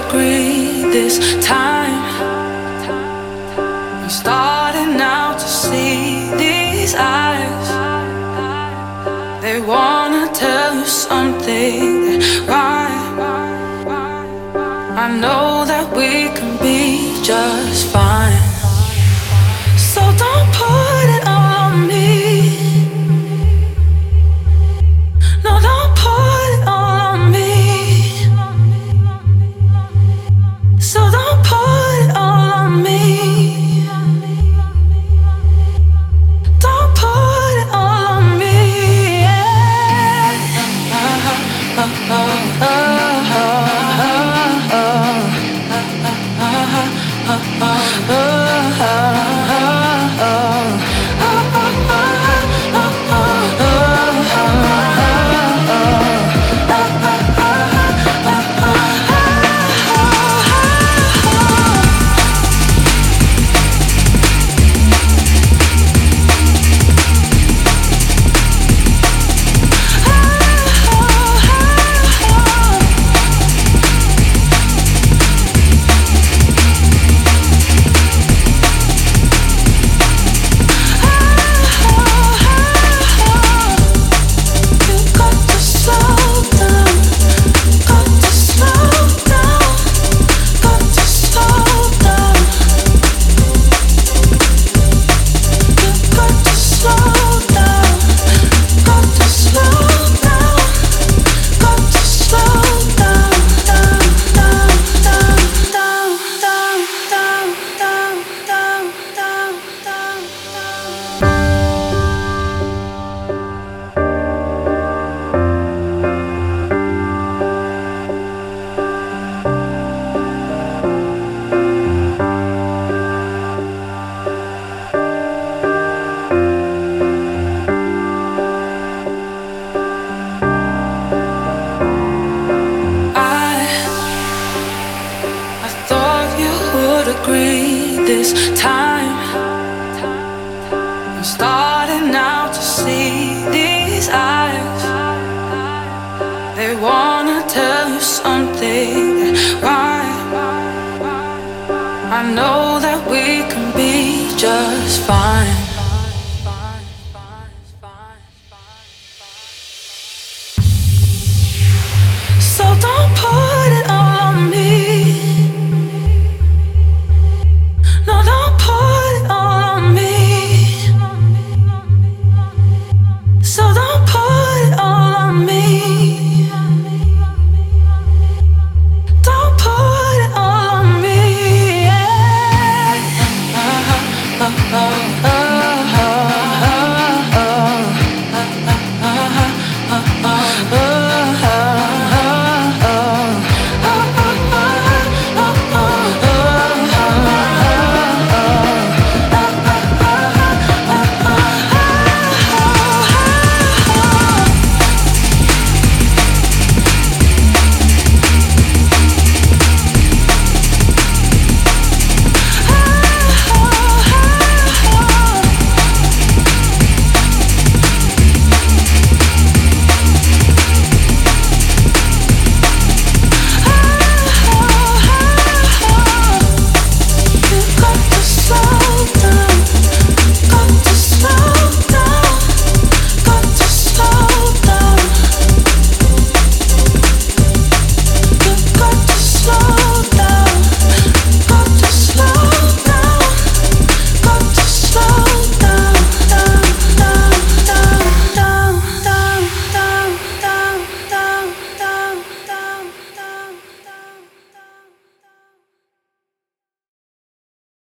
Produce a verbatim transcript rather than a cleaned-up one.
agree this time. I'm starting now to see these eyes. They wanna tell you something right. I know that we can be just fine. So don't put it all on me. No, don't put it all on me. So don't put it all on me. Don't put it all on me. Yeah. Uh, uh, uh, uh, uh, uh, uh, uh, uh, agree this time. I'm starting now to see these eyes. They wanna tell you something right. I know